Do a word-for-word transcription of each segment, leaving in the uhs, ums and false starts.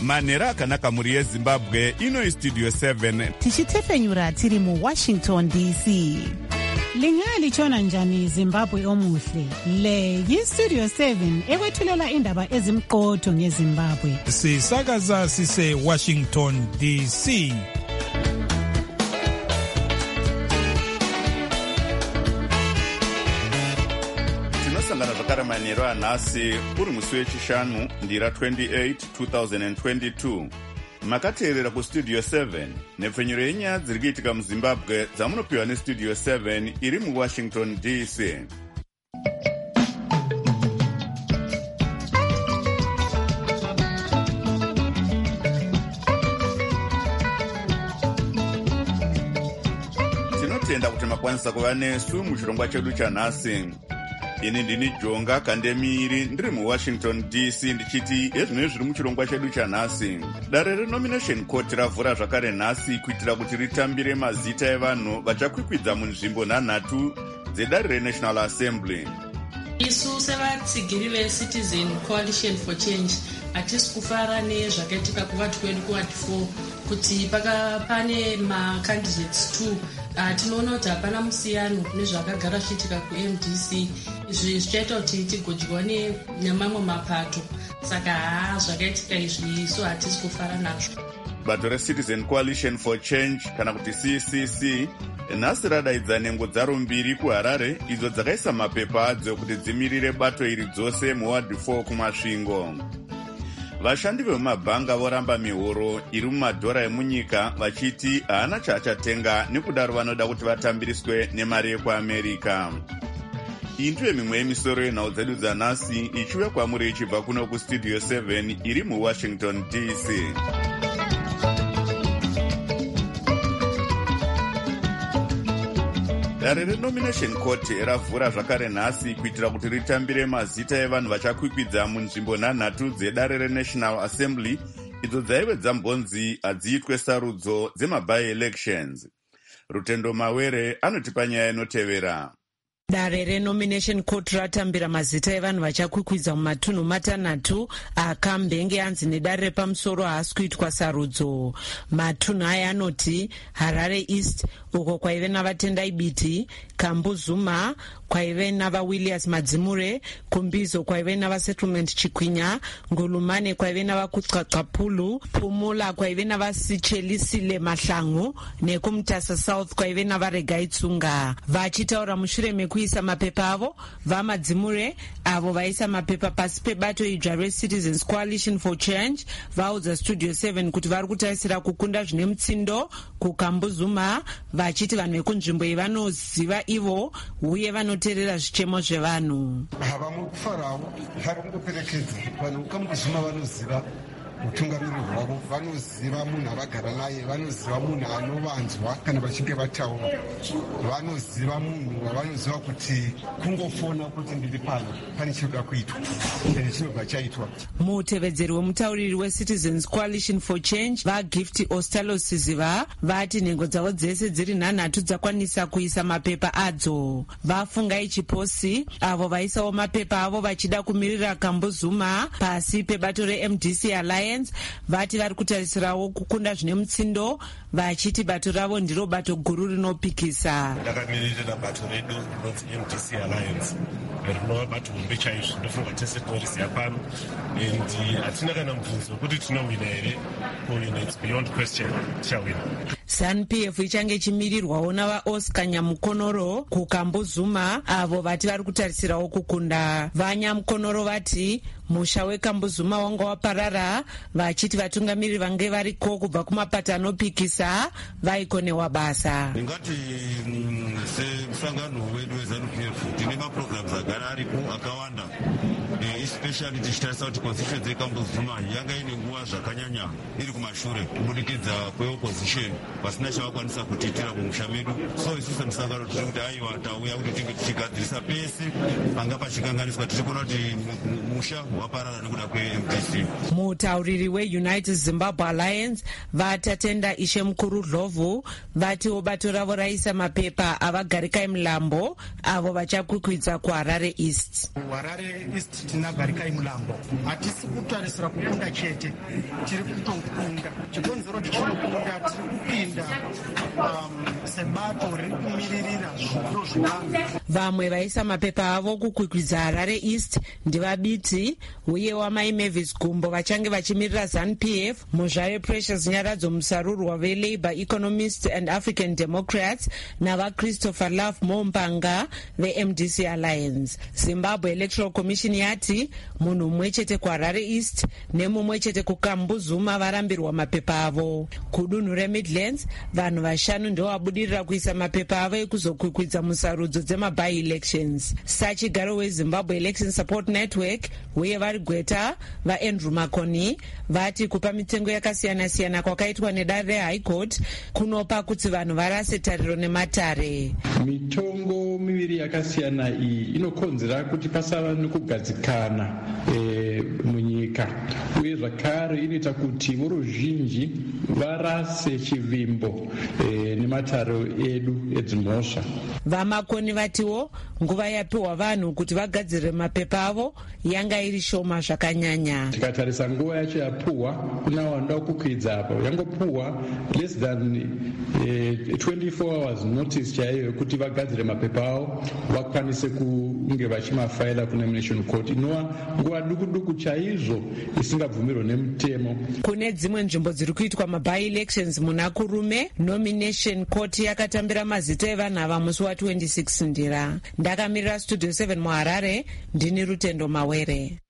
manhero akanaka mhuri yezimbabwe. Ino istudio seven tichitefenyura tiri muwashington D C. Lingalitshona njani Zimbabwe omuhle? Le yistudio seven ekwethulela indaba ezimqotho ngeZimbabwe. Sisakaza sise Washington D C. tinosangana zvakare manhero anhasi uri musi wechishanu ndira twenty-eight two thousand twenty-two. Makateerera kustudio seven nepfenyuro yenyaya dziri kuitika muzimbabwe dzamunopiwa nestudio seven iri muwashington D C. tinotenda kuti makwanisa kuva nesu muchirongwa chedu chanhasi. Ini ndini Jonga Kandemiri ndiri muwashington D C ndichiti ezvino zviri muchirongwa chedu chanhasi. Dare renomination court ravhura zvakare nhasi kuitira kuti ritambire mazita evanhu vachakwikwidza munzvimbo nhanhatu dzedare reNational Assembly. Isu sevatsigiri veCitizen Coalition for Change hatisi kufara nezvakaitika kuvati kwedu kuward four kuti paka pane macandidates two. Uh, tinoona kuti hapana musiyano nezvakagara zvichiitika ku-M D C. Izvi zvichaita kuti tigodyiwa nemamwe mapato. Saka haa zvakaitika izvi isu hatisi kufara nazvo. Bato reCitizen Coalition for Change kana kuti C C C nhasi radaidza nhengo dzaro mbiri kuHarare idzo dzakaisa mapepa adzo kuti dzimirire bato iri dzose muward four kumasvingo. Vashandi vemumabhanga voramba mihoro iri mumadhora emunyika vachiti haana chaachatenga nekudaro vanoda kuti vatambiriswe nemari yekuAmerica. Iyi ndiyo mimwe yemisoro yenhau dzedu dzanhasi ichiuya kwamuri ichibva kuno kustudio seven iri muwashington D C. Dare renomination court ravhura zvakare nhasi kuitira kuti ritambire mazita evanhu vachakwikwidza munzvimbo nhanhatu dzedare reNational Assembly idzo dzaive dzambonzi hadziitwe sarudzo dzemaby-elections. Rutendo Mawere anotipa nyaya inotevera. Dare renomination court ratambira mazita evanhu vachakwikwidza mumatunhu matanhatu akambenge anzi nedare repamusoro haasi kuitwa sarudzo. Matunhu aya anoti Harare East uko kwaive navatendai Biti, Kambuzuma kwaive navaWilliams Madzimure, Kumbizo kwaive navaSettlement Chikwinya, Ngulumane kwaive navakutsvatsvapulu, Pumula kwaive navasichelisile Mahlangu, nekumutasa South kwaive navaregai Tsunga. Vachitaura mushure mekuisa mapepa avo, vaMadzimure avo vaisa mapepa pasi pebato idzva reCitizens Coalition for Change vaudza Studio seven kuti vari kutarisira kukunda zvine mutsindo kuKambuzuma, vachiti vanhu vekunzvimbo iyi vanoziva ivo uye vanoteerera zvichemo zvevanhu. Havamukufarawo vari kungoperekedza vanhu kuKambuzuma vanoziva mutungamiriri wavo, vanoziva munhu avagara naye, vanoziva munhu anovanzwa kana vachinge vataura, vanoziva munhu wavanoziva kuti kungofona kuti ndiri pano pane chinoda kuitwa ende chinobva chaitwa. Mutevedzeri wemutauriri weCitizens Coalition for Change vaGift Ostalo-Siziva vati nhengo dzavo dzese dziri nhanhatu dzakwanisa kuisa mapepa adzo. Vafungai Chiposi avo vaisawo mapepa avo vachida kumirira Kambuzuma pasi pebato reM D C Alliance vati vari kutarisirawo kukunda zvine mutsindo vachiti bato ravo ndiro bato guru rinopikisa. Ndakamiririra bato redu rinonzi M D C Alliance rinova bato hombe chaizvo. Ndofunga tese tinoriziva pano and hatina kana mubvunzo wekuti tinowina here. Kuwina it's beyond question, tichawina. ZANU-P F ichange ichimirirwawo navaOscar Nyamukonoro kuKambuzuma avo vati vari kutarisirawo kukunda. VaNyamukonoro vati musha weKambuzuma wanga waparara vachiti vatungamiriri vange variko kubva kumapato anopikisa vaikonewa basa. Ndingati semusangano wedu weZANU-P F tine maprograms agara aripo akawanda, especially tichitarisa kuti constitution dzeKambuzuma yanga ine nguva zvakanyanya iri kumashure kubudikidza kweopposition pasina chavakwanisa kutiitira mumusha medu. So isusu semusangano tiri kuti aiwa tauya kuti tinge tichigadzirisa pese panga pachikanganiswa, tiri kuona kuti musha waparara nekuda kweM D C. Mutauriri weUnited Zimbabwe Alliance vatatenda Ishe Mukuru Dlovu vatiwo bato ravo raisa mapepa avagarikai Mulambo avo vachakwikwidza kuHarare East. Harare East tina Garikai Mulambo. Hatisi kutarisira kukunda chete, tiri kutokunda. Chikonzero tichikunda tiri kupinda um, sebato riri kumiririra zviro zvevanhu. Vamwe vaisa mapepa avo kukwikwidza Harare East ndivabiti uye wamai Mavis Gumbo vachange vachimirira ZANU P F, muzvare Precious Nyaradzo musarurwa veLabour Economists and African Democrats nava Christopher Love Mompanga veM D C Alliance. Zimbabwe Electoral Commission yati munhu mumwe chete kuHarare East nemumwe chete kuKambuzuma varambirwa mapepa avo. Kudunhu reMidlands vanhu vashanu ndo vabudirira kuisa mapepa avo ekuzokwikwidza musarudzo dzema by-elections. Sachigaro weZimbabwe Election Support Network uye vari Gweta vaAndrew Makoni vati kupa mitengo yakasiyana-siyana kwakaitwa nedare reHigh Court kunopa kuti vanhu varase tariro nematare. Mitongo miviri yakasiyana iyi inokonzera kuti pasava nekugadzikana e, munyika uye zvakare inoita kuti voruzhinji varase chivimbo e, nematare edu edzimhosva. Vamakoni vatiwo nguva yapiwa vanhu kuti vagadzire mapepa avo yanga iri shoma zvakanyanya. Tikatarisa nguva yacho yapuwa kuna wanda kukwidza apo yangopuwa less than eh, twenty-four hours notice chaiyo kuti vagadzire mapepa avo vakwanise kunge vachimafaila kuna National Court inova nguva duku duku chaizvo isingabvumirwa nemutemo. Kune dzimwe nzvimbo dziri kuitwa maby elections muna Kurume, nomination court yakatambira mazita evanhu ava musi wa twenty-six ndira. Ndakamirira Studio seven muHarare, ndini Rutendo Mawere.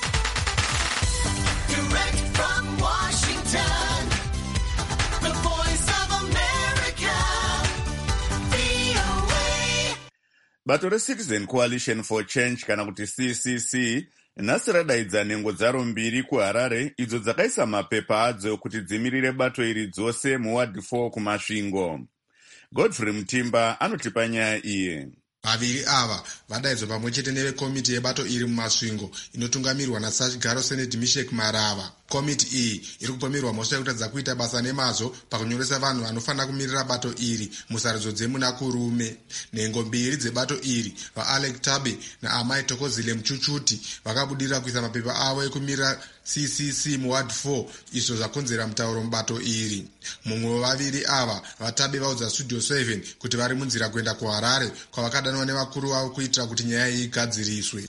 Bato reCitizen Coalition for Change kana kuti C C C nhasi radaidza nhengo dzaro mbiri kuHarare idzo dzakaisa mapepa adzo kuti dzimirire bato iri dzose muward four kumasvingo. Godfrey Mutimba anotipa nyaya iye. Vaviri ava vadaidzwa pamwe chete nevekomiti yebato iri mumasvingo inotungamirwa naSachigaro Senate Mishek Marava. Komiti iyi iri kupomerwa mhosva yekutadza kuita basa nemazvo pakunyoresa vanhu vanofanira kumirira bato iri musarudzo dzemuna Kurume. Nhengo mbiri dzebato iri, vaAlec Tabe naAmai Tokozile Muchuchuti, vakabudirira kuisa mapepa avo ekumirira C C C muward four, izvo zvakonzera mutauro mubato iri. Mumwe wevaviri ava, vaTabe vaudza Studio seven kuti vari munzira kuenda kuHarare kwavakadanwa nevakuru vavo kuitira kuti nyaya iyi igadziriswe.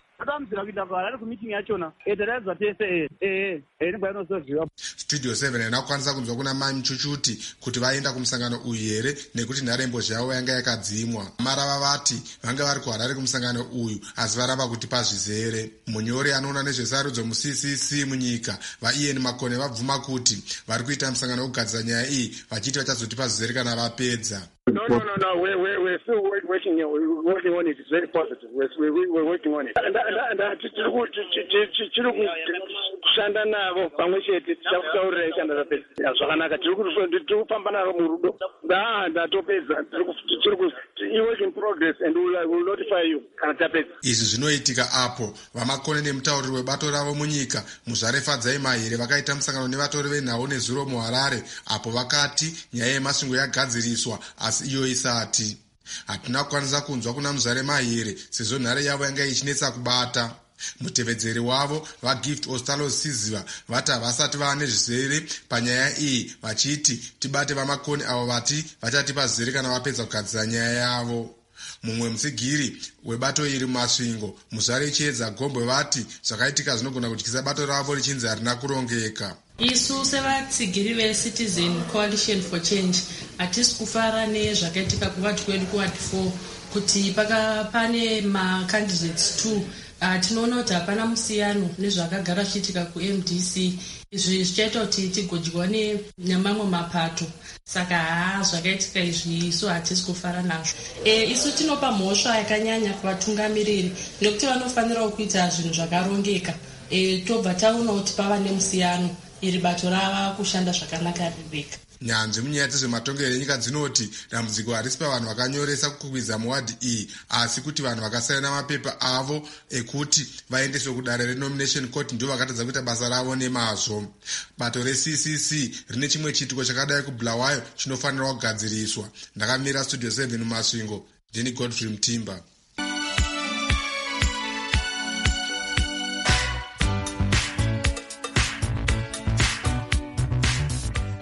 Studio seven inakwanisa kunzwa kuna Mai Muchuchuti kuti vaenda kumusangano uyu here nekuti nharembozha yavo yanga yakadzimwa. Marava vati vanga vari kuHarare kumusangano uyu asi varamba kuti pazvizere. Munyori anoona nezvesarudzo muC C C munyika vaIan Makone vabvuma kuti vari kuita musangano wekugadzira nyaya iyi vachiti vachazoti pazvizere kana vapedza. No, no, no, no. We're, we're, we're still working, we're working on it. It's very positive. We're, we're, we're working on it. And kushanda navo pamwe chete tichakutaurira ikanda rapedza zvakanaka tiri kufamba naro murudo ndatopedza tiri work in progress and we will notify you kana tapedza. Izvi zvinoitika apo vamakone nemutauriri webato ravo munyika muzvare Fadzai Mahere vakaita musangano nevatori venhau nezuro muHarare apo vakati nyaya yemasvingo yagadziriswa asi iyo isati. Hatina kukwanisa kunzwa kuna muzvare Mahere sezvo nhare yavo yanga ichinetsa kubata. Mutevedzeri wavo vaGift Ostalo Siziva vati havasati vane zvizere panyaya iyi vachiti tibate vamakoni avo vati vachatipa zvizere kana vapedza kugadzira nyaya yavo. Mumwe mutsigiri webato iri mumasvingo muzvare Chiedza Gombwe vati zvakaitika zvinogona kutyisa bato ravo richinzi harina kurongeka. Isu sevatsigiri veCitizen Coalition for Change hatisi kufara nezvakaitika kuvati kwedu kuward four kuti paka pane macandidates two. Uh, tinoona kuti hapana musiyano nezvakagara zvichiitika kuM D C. Izvi zvichaita kuti tigodywa nemamwe mapato. Saka haa zvakaitika izvi isu hatisi kufara nazvo. E, isu tinopa mhosva yakanyanya kuvatungamiriri nekuti vanofanira kuita zvinhu zvakarongeka. E, tobva taona kuti pava nemusiyano iri bato rava kushanda zvakanaka rireka. Nyanzvi munyaya dzezvematongerero enyika dzinoti dambudziko harisi pavanhu vakanyoresa kukwidza muwadhi iyi asi kuti vanhu vakasaina mapepa avo ekuti vaendeswe kudare renomination court ndio vakatadza kuita basa ravo nemazvo. Bato reC C C rine chimwe chiitiko chakadai kuBulawayo chinofanirwa kugadziriswa. Ndakamira Studio seven mumasvingo, ndini Godfrey Mutimba.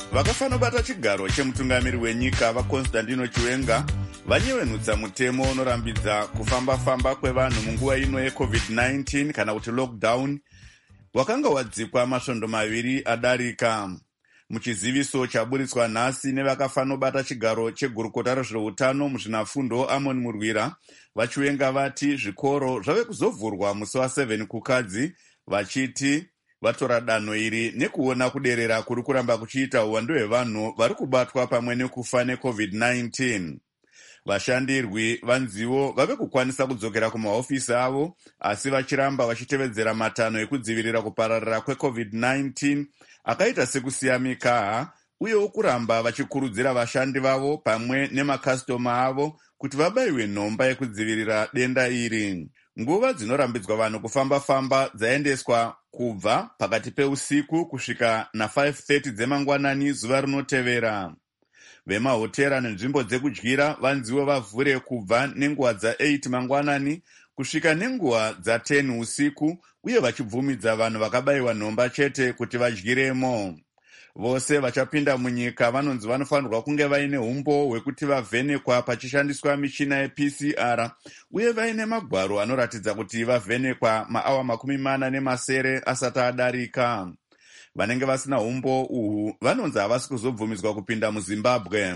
vakafanobata chigaro chemutungamiri wenyika vakonstantino chiwenga vanyevenutsa mutemo unorambidza kufamba-famba kwevanhu munguva ino yecovid nineteen kana kuti lockdown wakanga wadzikwa masvondo maviri adarika. Muchiziviso chaburitswa nhasi nevakafanobata chigaro chegurukota rezveutano muzvinafundo Amon Murwira, vachiwenga vati zvikoro zvave kuzovhurwa musi wa7 kukadzi, vachiti vatora danho iri nekuona kuderera kuri kuramba kuchiita uwandu hwevanhu vari kubatwa pamwe nekufa necovid nineteen. Vashandirwi vanzivo vave kukwanisa kudzokera kumahofisi avo, asi vachiramba vachitevedzera matanho ekudzivirira kupararira kwecovid nineteen akaita sekusiya mikaha, uyewo kuramba vachikurudzira vashandi vavo pamwe nemakastoma avo kuti vabayiwe nhomba yekudzivirira denda iri. Nguva dzinorambidzwa vanhu kufamba-famba dzaendeswa kubva pakati peusiku kusvika na5 thirty dzemangwanani zuva rinotevera. Vemahotera nenzvimbo dzekudyira vanzivo vavhure kubva nenguva dza8 mangwanani kusvika nenguva dza10 usiku, uye vachibvumidza vanhu vakabayiwa nhomba chete kuti vadyiremo. Vose vachapinda munyika vanonzi vanofanirwa kunge vaine umbo hwekuti vavhenekwa pachishandiswa michina yeP C R, uye vaine magwaro anoratidza kuti vavhenekwa maawa makumi mana nemasere asati adarika. Vanenge vasina umbo uhu vanonzi havasi kuzobvumidzwa kupinda muZimbabwe.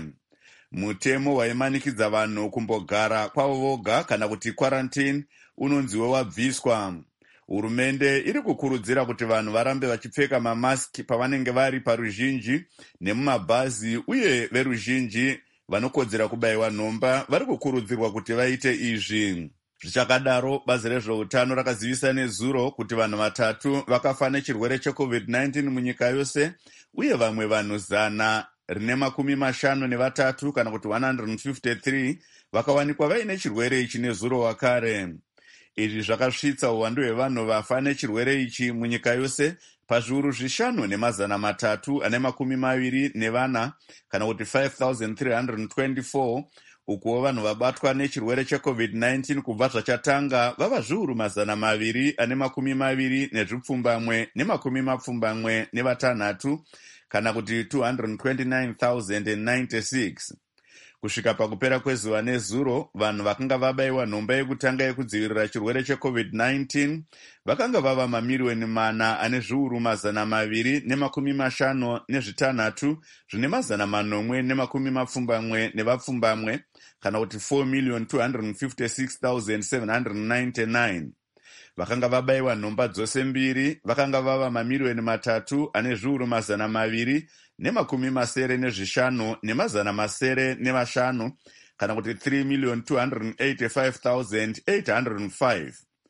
Mutemo waimanikidza vanhu kumbogara kwavo voga kana kuti quarantine unonziwo wabviswa. Hurumende iri kukurudzira kuti vanhu varambe vachipfeka mamaski pavanenge vari paruzhinji nemumabhazi, uye veruzhinji vanokodzera kubayiwa nhomba vari kukurudzirwa kuti vaite izvi. Zvichakadaro, bazi rezveutano rakazivisa nezuro kuti vanhu vatatu vakafa nechirwere checovid nineteen munyika yose, uye vamwe vanhu zana rine makumi mashanu nevatatu kana kuti one hundred fifty-three vakawanikwa vaine chirwere ichi nezuro wakare. Izvi zvakasvitsa uwandu hwevanhu vafa nechirwere ichi munyika yose pazviuru zvishanu nemazana matatu ane makumi maviri nevana kana kuti five thousand three hundred twenty-four, ukuwo vanhu vabatwa nechirwere checovid nineteen kubva zvachatanga vava zviuru mazana maviri ane makumi maviri nezvipfumbamwe nemakumi mapfumbamwe nevatanhatu kana kuti two hundred twenty-nine thousand ninety-six. Kusvika pakupera kwezuva nezuro, vanhu vakanga vabayiwa nhomba yekutanga yekudzivirira chirwere checovid nineteen vakanga vava mamiliyoni mana ane zviuru mazana maviri nemakumi mashanu nezvitanhatu zvine mazana manomwe nemakumi mapfumbamwe nevapfumbamwe kana kuti four million two hundred fifty-six thousand seven hundred ninety-nine. Vakanga vabayiwa nhomba dzose mbiri vakanga vava mamiliyoni matatu ane zviuru mazana maviri nemakumi masere nezvishanu nemazana masere nemashanu kana kuti three million two hundred eighty-five thousand eight hundred five.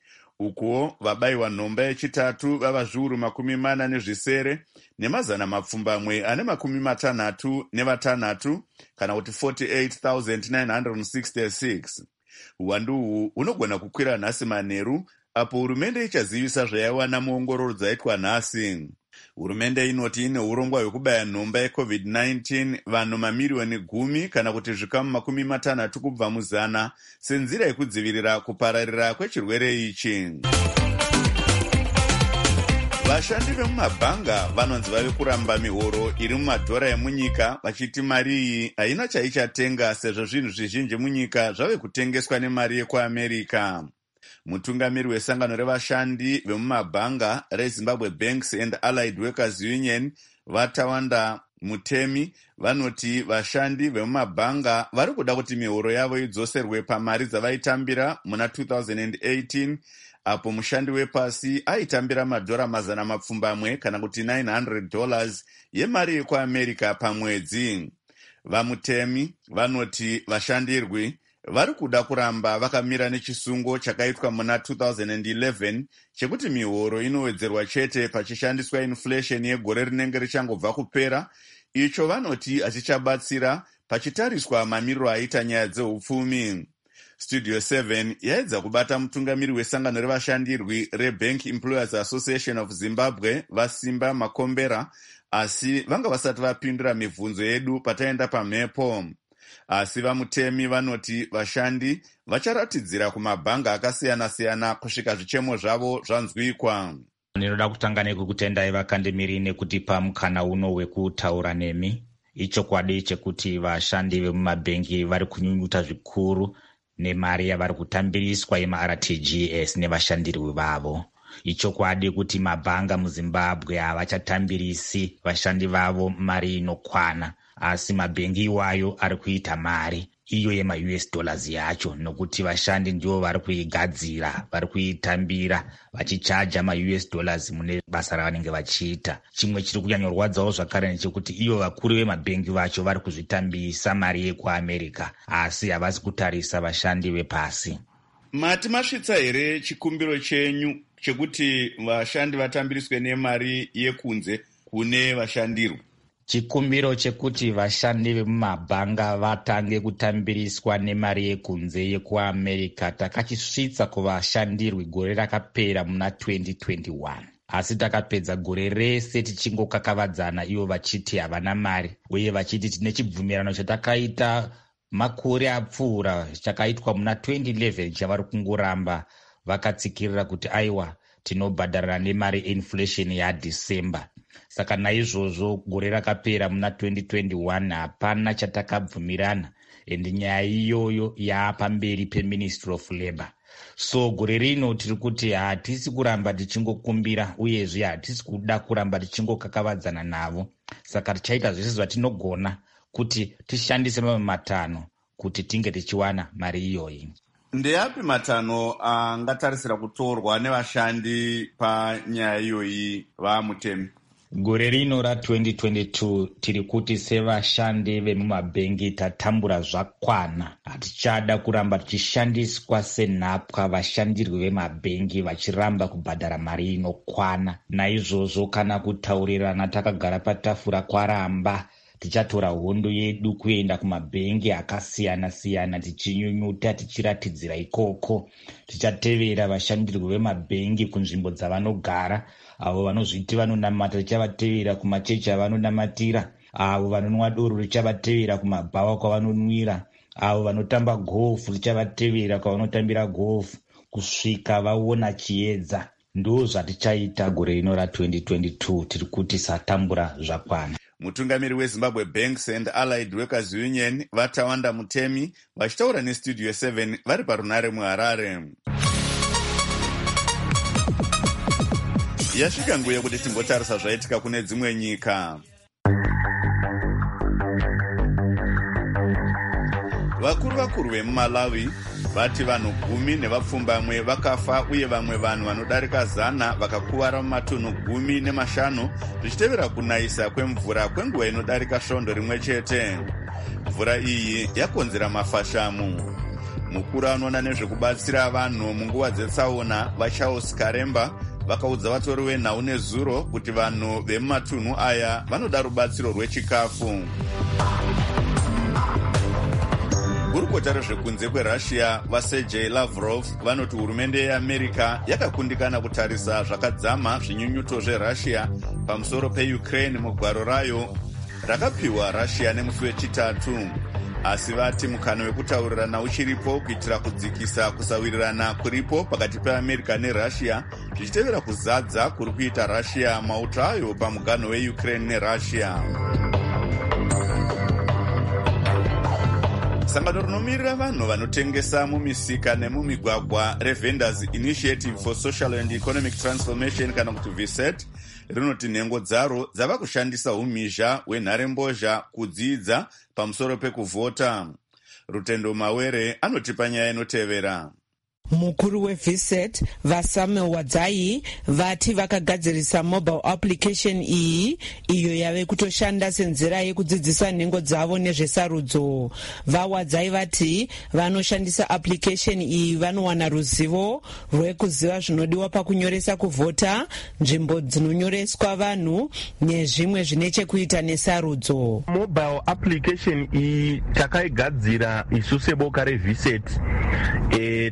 Ukuwo vabayiwa nhomba yechitatu vava zviuru makumi mana nezvisere nemazana mapfumbamwe ane makumi matanhatu nevatanhatu kana kuti forty-eight thousand nine hundred sixty-six. Uwandu uhu hunogona kukwira nhasi manheru, apo hurumende ichazivisa zvayaiwana muongororo dzaitwa nhasi. Hurumende inoti ine urongwa hwekubaya nhomba yecovid nineteen vanhu mamiliyoni gumi kana kuti zvikamu makumi matanhatu kubva muzana senzira yekudzivirira kupararira kwechirwere ichi. Vashandi vemumabhanga vanonzi vave kuramba mihoro iri mumadhora emunyika, vachiti mari iyi haina chaichatenga sezvo zvinhu zvizhinji munyika zvave kutengeswa nemari yekuAmerica. Mutungamiri wesangano revashandi vemumabhanga reZimbabwe Banks and Allied Workers Union, Vatawanda Mutemi, vanoti vashandi vemumabhanga vari kuda kuti mihoro yavo idzoserwe pamari dzavaitambira muna two thousand eighteen, apo mushandi wepasi aitambira madhora mazana mapfumbamwe kana kuti nine hundred dollars yemari yekuAmerica pamwedzi. Vamutemi vanoti vashandirwi vari kuda kuramba vakamira nechisungo chakaitwa muna two thousand eleven chekuti mihoro inowedzerwa chete pachishandiswa inflation yegore rinenge richangobva kupera, icho vanoti hachichabatsira pachitariswa mamiriro aita nyaya dzeupfumi. Studio seven yaedza kubata mutungamiri wesangano revashandirwi reBank Employers Association of Zimbabwe Vasimba Makombera, asi vanga vasati vapindura mibvunzo yedu pataenda pamhepo. Asi vamutemi vanoti vashandi vacharatidzira kumabhanga akasiyana-siyana kusvika zvichemo zvavo zvanzwikwa. Ndinoda kutanga nekukutendai vakandimiri nekutipa mukana uno wekutaura nemi. Ichokwadi chekuti vashandi vemumabhengi vari kunyunyuta zvikuru nemari yavari kutambiriswa yema-R T G S nevashandiri vavo. Ichokwadi kuti mabhanga muZimbabwe havachatambirisi vashandi vavo mari inokwana, asi mabhengi iwayo ari kuita mari iyo yema-U S dollars yacho, nokuti vashandi ndivo vari kuigadzira, vari kuitambira, vachichaja ma-U S dollars mune basa ravanenge vachiita. Chimwe chiri kunyanyorwadzawo zvakare ndechekuti ivo vakuru vemabhengi vacho vari kuzvitambisa mari yekuAmerica, asi havasi kutarisa vashandi vepasi. Mati masvitsa here chikumbiro chenyu chekuti vashandi vatambiriswe nemari yekunze kune vashandirwa? Chikumbiro chekuti vashandi vemumabhanga vatange kutambiriswa nemari yekunze yekuAmerica takachisvitsa kuvashandirwi gore rakapera muna twenty twenty-one. Asi takapedza gore rese tichingokakavadzana ivo vachiti havana mari, uye vachiti tine chibvumirano chatakaita makore apfuura chakaitwa muna twenty eleven chavari kungoramba vakatsikirira kuti aiwa tinobhadharana nemari inflation yaDecember. Saka naizvozvo gore rakapera muna twenty twenty-one hapana chatakabvumirana, ende nyaya iyoyo yaapamberi peMinistry of Labour. So gore rino tiri kuti hatisi kuramba tichingokumbira, uyezve hatisi kuda kuramba tichingokakavadzana navo. Saka tichaita zvese zvatinogona kuti tishandise mamwe matano kuti tinge tichiwana mari iyoyi. Ndeyapi matano angatarisira kutorwa nevashandi panyaya iyoyi vaMutemi? Gore rino ra twenty twenty-two tiri kuti sevashandi vemumabhengi tatambura zvakwana. Hatichada kuramba tichishandiswa senhapwa vashandirwi vemabhengi vachiramba kubhadhara mari inokwana. Naizvozvo kana kutaurirana takagara patafura kwaramba, tichatora hondo yedu kuenda kumabhengi akasiyana siyana tichinyunyuta tichiratidzira ikoko. Tichatevera vashandirwi vemabhengi kunzvimbo dzavanogara. Avo vanozviti vanonamata tichavatevera kumachechi avanonamatira. Avo vanonwa doro tichavatevera kumabhawa kwavanonwira. Avo vanotamba gofu tichavatevera kwavanotambira gofu kusvika vaona chiedza. Ndo zvatichaita gore rino ra twenty twenty-two tiri kuti satambura zvakwana. Mutungamiri weZimbabwe Banks and Allied Workers Union Vatawanda Mutemi vachitaura neStudio seven vari parunare muHarare. Yasvika nguva yekuti timbotarisa zvaitika kune dzimwe nyika. Vakuru vakuru vemuMalawi vati vanhu gumi nevapfumbamwe vakafa uye vamwe vanhu vanodarika zana vakakuvara mumatunhu gumi nemashanu zvichitevera kunayisa kwemvura kwenguva inodarika svondo rimwe chete. Mvura iyi yakonzera mafashamu. Mukuru anoona nezvekubatsira vanhu munguva dzetsaona vaCharles Karemba vakaudza vatori venhau nezuro kuti vanhu vemumatunhu aya vanoda rubatsiro rwechikafu. Gurukota rezvekunze kweRussia vaSergei Lavrov vanoti hurumende yeAmerica yakakundikana kutarisa zvakadzama zvinyunyuto zveRussia pamusoro peUkraine mugwaro rayo rakapiwa Russia nemusi wechitatu. Asi vati mukana wekutaurirana uchiripo kuitira kudzikisa kusawirirana kuripo pakati peAmerica neRussia zvichitevera kuzadza kuri kuita Russia mauto ayo pamuganho weUkraine neRussia. Sangano rinomirira vanhu vanotengesa mumisika nemumigwagwa reVendors Initiative for Social and Economic Transformation kana kuti V S E T rinoti nhengo dzaro dzava kushandisa umhizha hwenharembozha kudzidza pamusoro pekuvhota. Rutendo Mawere anotipa nyaya inotevera. Mukuru weV S E T vaSamuel Wadzai vati vakagadzirisa mobile application iyi iyo yave kutoshanda senzira yekudzidzisa nhengo dzavo nezvesarudzo. VaWadzai vati vanoshandisa application iyi vanowana ruzivo rwekuziva zvinodiwa pakunyoresa kuvhota, nzvimbo dzinonyoreswa vanhu nezvimwe zvine chekuita nesarudzo. Mobile application iyi takaigadzira isu seboka reV S E T e, takana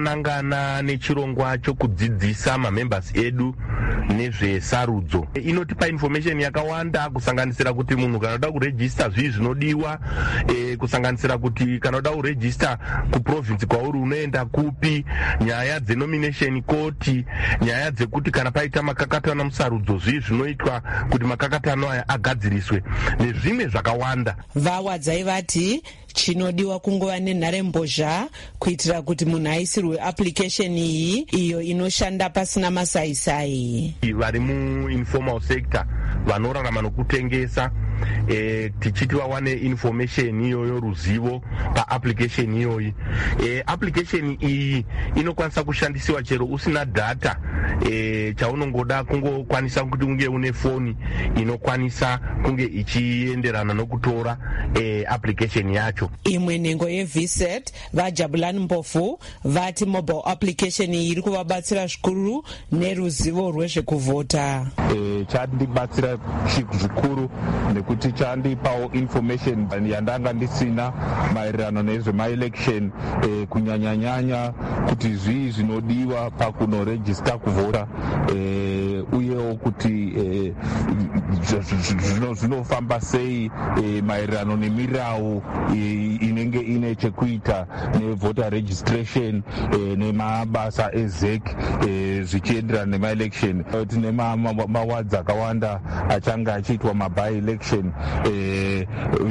takanangana nechirongwa chokudzidzisa mamembers edu nezvesarudzo. Inotipa information yakawanda kusanganisira kuti munhu kana uda kuregister zvii zvinodiwa, e, kusanganisira kuti kana uda kuregister kuprovince kwauri unoenda kupi, nyaya dzenomination court, nyaya dzekuti kana paita makakatano musarudzo zvii zvinoitwa kuti makakatano aya agadziriswe nezvimwe zvakawanda. Vawadzai vati chinodiwa kungova nenharembozha kuitira kuti munhu aisirwe application iyi iyo inoshanda pasina masaisai. Vari muinformal sector vanorarama nokutengesa, e, tichiti vawane information iyoyo, ruzivo paapplication iyoyi. E, application iyi inokwanisa kushandisiwa chero usina data, e, chaunongoda kungokwanisa kuti unge une foni inokwanisa kunge ichienderana nokutora e, application yacho. Imwe nhengo yeVSET vaJabulani Mpofu vati mobile application iyi iri kuvabatsira zvikuru neruzivo rwezvekuvhota. E, chandibatsira zvikuru nekuti chandipawo information yandanga ndisina maererano nezvemaelection, e, kunyanyanyanya kuti zvii zvinodiwa pakunoregister kuvhota, e, uyewo kuti e, zvinofamba sei e, maererano nemirawu e, inenge ine chekuita nevoter registration, e, nemabasa ezec, e, zvichienderana nemaelection. Tine mawadzi akawanda achanga achiitwa maby election. E,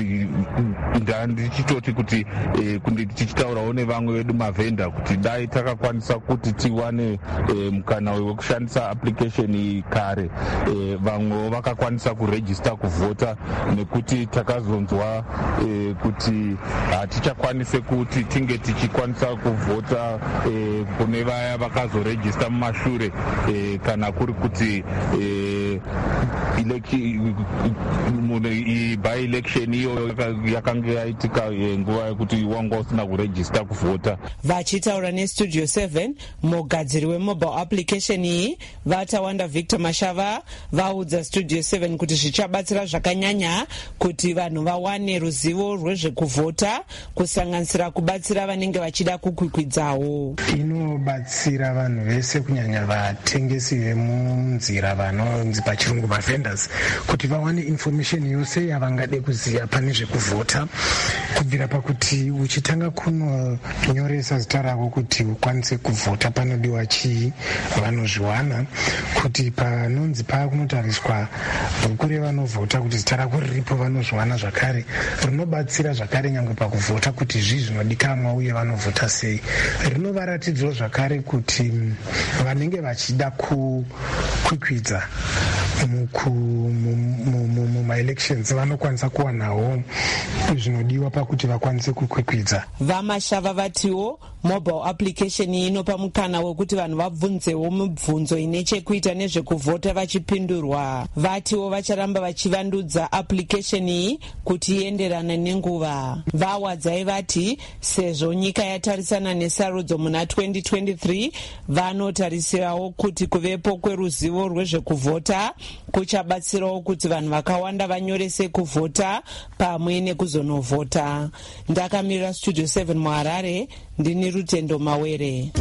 ndichitoti kuti e, tichitaurawo nevamwe vedu mavhenda kuti dai takakwanisa kuti tiwane e, mukana wekushandisa application iyi kare, e, vamwewo vakakwanisa kuregister kuvhota, nekuti takazonzwa e, kuti hatichakwanise kuti tinge tichikwanisa kuvhota e, kune vaya vakazoregister mumashure, e, kana kuri kuti e, by election iyo yakanga yaitika nguva yekuti wanga usina kuregister kuvhota. Vachitaura nestudio seven, mugadziri wemobile application iyi vatawanda Victor Mashava vaudza studio seven kuti zvichabatsira zvakanyanya kuti vanhu vawane ruzivo rwezvekuvhota, kusanganisira kubatsira vanenge vachida kukwikwidzawo. Inobatsira vanhu vese kunyanya vatengesi vemunzira vanonzi pachirungu mavendors kuti vawane information yose yavangade kuziva pane zvekuvhota, kubvira pakuti uchitanga kunonyoresa zita rako kuti ukwanise kuvhota panodiwa chii, vanozviwana, kuti panonzi pakunotariswa bhuku revanovhota kuti zita rako riripo vanozviwana zvakare. Rinobatsira zvakare nyangwe pakuvhota kuti zvii zvinodikanwa uye vanovhota sei. Rinovaratidzwo zvakare kuti vanenge vachida kukwikwidza mumaelections vanokwanisa kuwanawo zvinodiwa pakuti vakwanise kukwikwidza. Vamashava vatiwo mobile application inopa mukana wekuti vanhu vabvunzewo mibvunzo ine chekuita nezvekuvhota vachipindurwa. Vatiwo vacharamba vachivandudza application iyi kuti ienderane nenguva. Vawadzai vati sezvo nyika yatarisana nesarudzo muna twenty twenty-three, vanotarisirawo kuti kuvepo kweruzivo rwezvekuvhota kuchabatsirawo kuti vanhu vakawanda vanyorese kuvhota pamwe nekuzonovhota. Ndakamirira studio seven muHarare, ndini Rutendo Mawere.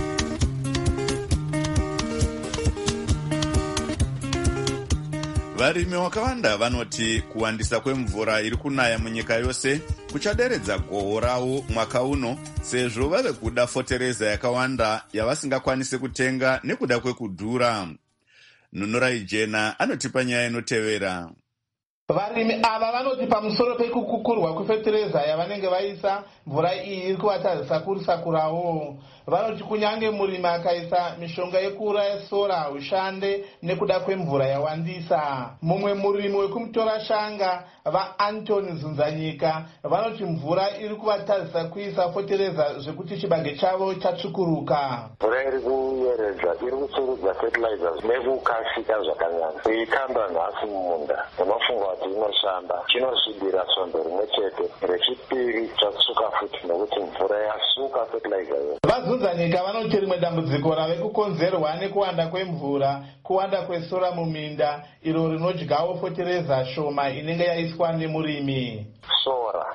Varimi vakawanda vanoti kuwandisa kwemvura iri kunaya munyika yose kuchaderedza gohwo ravo mwaka uno, sezvo vave kuda fotereza yakawanda yavasingakwanise kutenga nekuda kwekudhura. Nunurai Jena anotipa nyaya inotevera. Varimi ava vanoti pamusoro pekukukurwa kwefetereza yavanenge vaisa, mvura iyi iri kuvatadzisa kurisakurawo. Vanoti kunyange murimi akaisa mishonga yekuuraya sora ushande nekuda kwemvura yawandisa. Mumwe murimi wekumutora shanga vaAntoni Zunzanyika vanoti mvura iri kuvatadzisa kuisa fotereza zvekuti chibage chavo chatsvukuruka. Mvura iri kuyeredza iri kutsurudza fertilizers nekukasika zvakanyanya. Kuikanda nhasi mumunda unofunga kuti inoshanda, chinosvibira svondo rimwe chete, rechipiri chatsuka futi nekuti mvura yasuka fertilizer. VaZunzanyika vanoti rimwe dambudziko rave kukonzerwa nekuwanda kwemvura, kuwanda kwesora muminda iro rinodyawo fotereza shoma inenge yaiswa nemurimi. Sora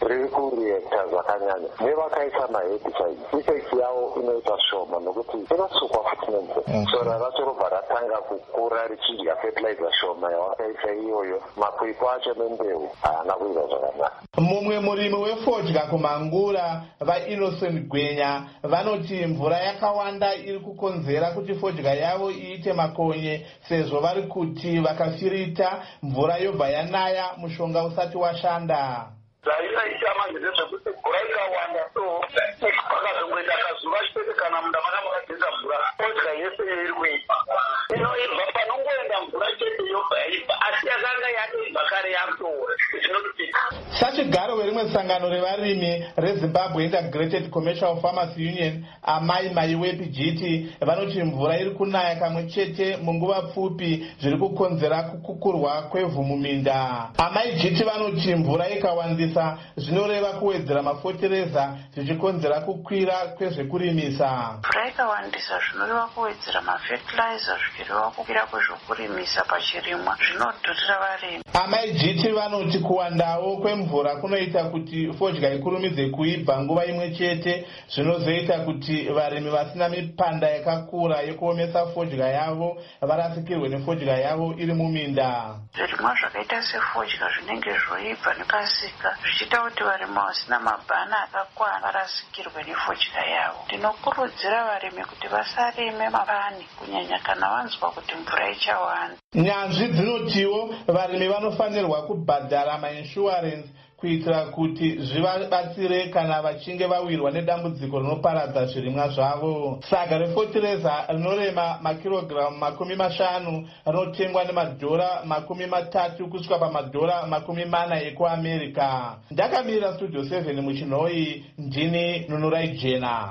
riri kureakta zvakanyanya nevakaisa mahebicide effect yavo inoita shoma nokuti inosukwa futi nemvura sora racho robva ratanga kukura richidya fertilizer shoma yawakaisa iyoyo makwikwa acho nembeu haana kuita zvakanaka. Mumwe murimi wefodya kumangura vaInnocent Gwenya vanoti mvura yakawanda iri kukonzera kuti fodya yavo iite makonye sezvo vari kuti vakafirita mvura yobva yanaya mushonga usati washanda. Zvaitaita manje ndezvekuti mvura ikawanda so pakazongoita kazuva chete kana munda mana makageza mvura fodya yese iri kuibva inoibva panongoenda mvura chete yobva yaibva asi yakanga yatoibva kare yatore zvinotitika. Sachigaro werimwe sangano revarimi reZimbabwe Integrated Commercial Farmers Union Amai Maiwepi Jiti vanoti mvura iri kunaya kamwe chete munguva pfupi zviri kukonzera kukukurwa kwevhu muminda. Amai Jiti vanoti mvura ikawandisa zvinoreva kuwedzera mafotereza zvichikonzera kukwira kwezvekurimisa. Mvura ikawandisa zvinoreva kuwedzera mafertilizer zvichireva kukwira kwezvekurimisa pachirimwa zvinodhurira varimi. Amai Jiti vanoti kuwandawo kwemvura kunoita kuti fodya ikurumidze kuibva nguva imwe chete zvinozoita kuti varimi vasina mipanda yakakura yekuomesa fodya yavo varasikirwe nefodya yavo iri muminda. Zvirimwa zvakaita sefodya zvinenge zvoibva nekasika zvichita kuti varimi vasina mabhana akakwana varasikirwe nefodya yavo. Ndinokurudzira varimi kuti vasarime mabani kunyanya kana vanzwa kuti mvura ichawanda. Nyanzvi dzinotiwo varimi vanofanirwa kubhadhara mainsurance kuitira kuti zvivabatsire kana vachinge vawirwa nedambudziko rinoparadza zvirimwa zvavo. Saga refotereza rinorema makirogiramu makumi mashanu rinotengwa nemadhora makumi matatu kusvika pamadhora makumi mana ekuAmerica. Ndakamirira studio seven muchinhoi, ndini Nunurai Jena.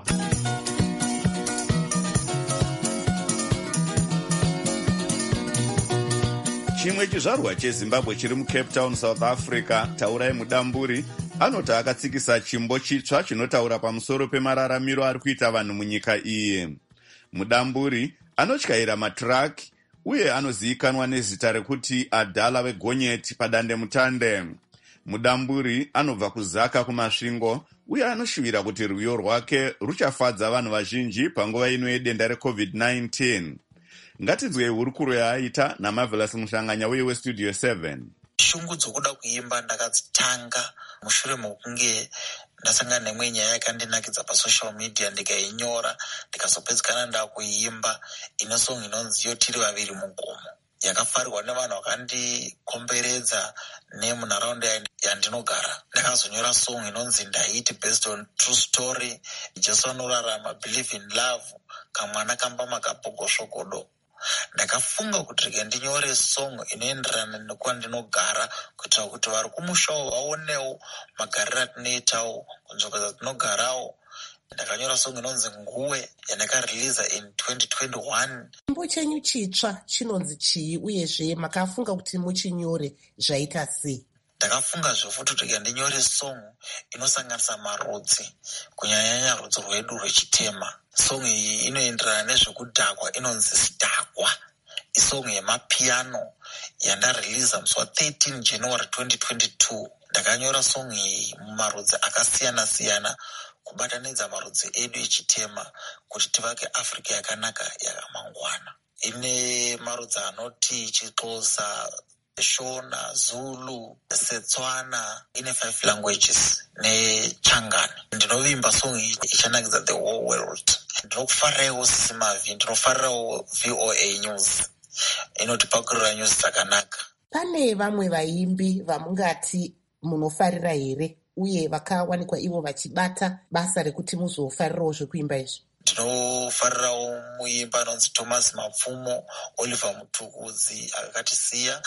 Chimwe chizvarwa cheZimbabwe chiri muCape Town, South Africa, Taurai Mudamburi, anoti akatsikisa chimbo chitsva chinotaura pamusoro pemararamiro ari kuita vanhu munyika iyi. Mudamburi anotyaira matraki uye anozivikanwa nezita rekuti adhala vegonyeti padande mutande. Mudamburi anobva kuzaka kumasvingo uye anoshuvira kuti rwiyo rwake ruchafadza vanhu vazhinji panguva ino yedenda recovid nineteen. Ngatinzwei hurukuro yaaita naMarvelous Mushanganya uye weStudio seven. Shungu dzokuda kuimba ndakadzitanga mushure mokunge ndasangana nemwe nyaya yakandinakidza pasocial media ndikainyora ndikazopedzekana ndakuimba ine song inonzi Yo Tiri Vaviri Mugomo yakafarirwa nevanhu vakandikomberedza nemunharaunda yandinogara. Ndakazonyora song inonzi Ndaiti based on true story, Jesu anorarama, Believe in Love, kamwana kamba makapogosvokodo. Ndakafunga kuti rege ndinyore song inoenderana nekuva ndinogara kuitira kuti vari kumushawo vaonewo magariro atinoitawo kunzvimbo dzatinogarawo. Ndakanyora song inonzi Nguwe yandakariliza in twenty twenty-one. Chimbo chenyu chitsva chinonzi chii uyezve makafunga kuti muchinyore zvaita sei? Ndakafunga zvofuti kuti ndinyore song inosanganisa marudzi kunyanyanya rudzi rwedu rwechitema. Song iyi inoenderana nezvekudhakwa inonzi Sidhakwa. Isong yemapiano yandariliza musi wa thirteen January twenty twenty-two. Ndakanyora song iyi mumarudzi akasiyana siyana kubatanidza marudzi edu echitema kuti tivake Africa yakanaka yakamangwana. Ine marudzi anoti Chixhosa, Shona, Zulu, Setswana, ine five languages neChangani. Ndinovimba song iyi ichanakidza the whole world. Ndinokufarirawo Simavi, ndinofarirawo V O A News inotipakurira news dzakanaka. Pane vamwe vaimbi vamungati munofarira here uye vakawanikwa ivo vachibata basa rekuti muzofarirawo zvekuimba izvi? Ndinofarirawo muimba anonzi Thomas Mapfumo, Oliver Mutukudzi akatisiya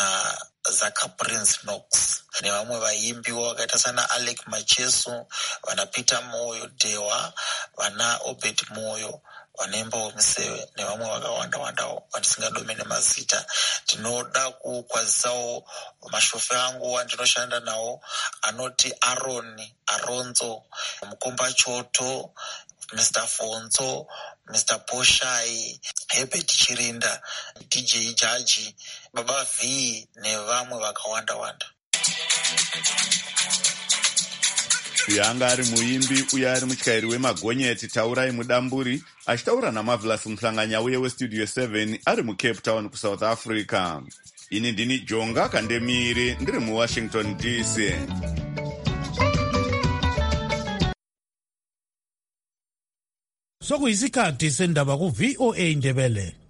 naZaka Prince Knox, nevamwe vaimbiwo vakaita sana Alec Macheso, vana Peter Moyo Dewa, vana Obed Moyo, vanaimbawo Miseve nevamwe vakawanda wandawo vandisingadome nemazita. Ndinoda kukwazisawo mashofe angu andinoshanda nawo anoti Aaron Aronzo, Mukomba Choto, Mister Fonzo, Mister Poshai, Herbert Chirinda, D J Jaji, Baba V nevamwe vakawanda wanda. uyu anga ari muimbi uye ari mutyairi wemagonyeti Taurai Mudamburi achitaura naMarvelous Muhlanganya uye westudio seven ari muCape Town kuSouth Africa. Ini ndini Jonga Kandemiri ndiri muWashington D C. Sokuyisikhathi sendaba ku V O A Ndebele.